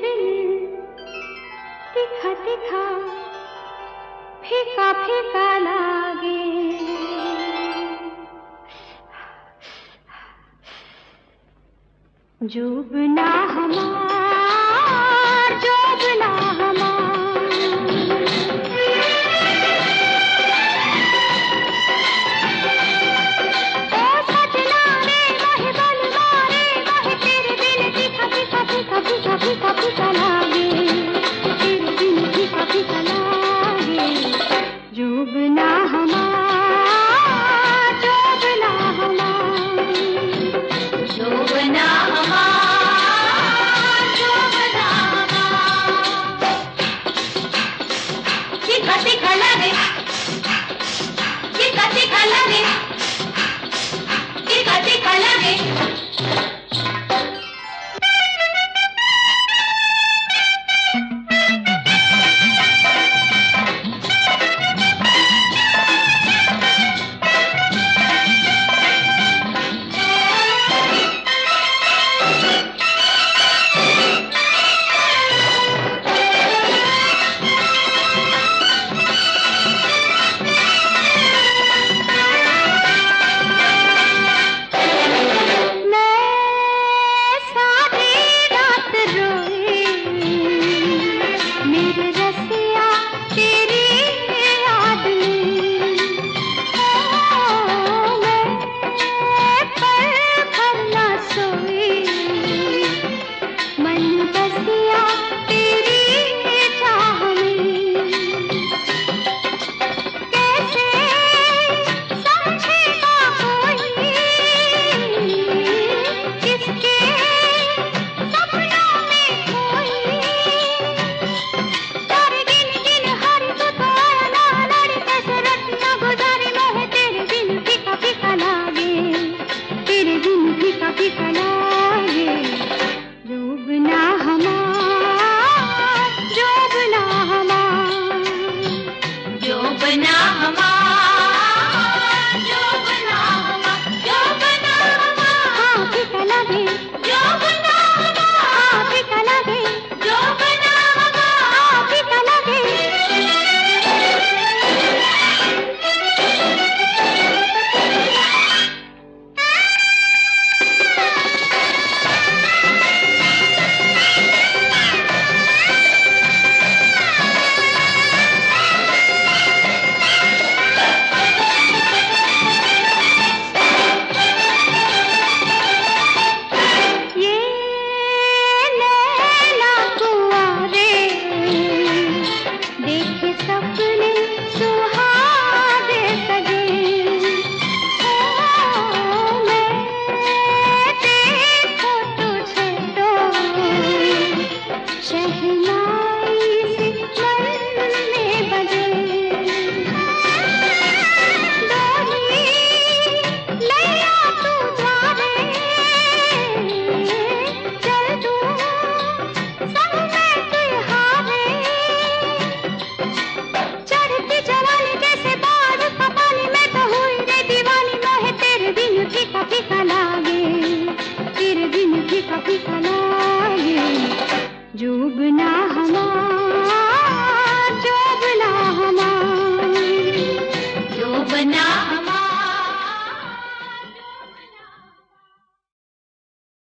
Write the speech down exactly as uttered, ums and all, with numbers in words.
तीखा तीखा फीका फीका लागे। जुबना हमार जुबना हमार ओ सजना रे मोहे बलवा रे मोहे तेरे बिन फीका फीका फीका फीका फीका फीका लागे। तेरे बिन फीका फीका लागे। जुबना हमार जुबना हमार जुबना हमार जुबना हमार तीखा तीखा लागे। तीखा तीखा लागे। तीखा तीखा लागे। जुबना हमार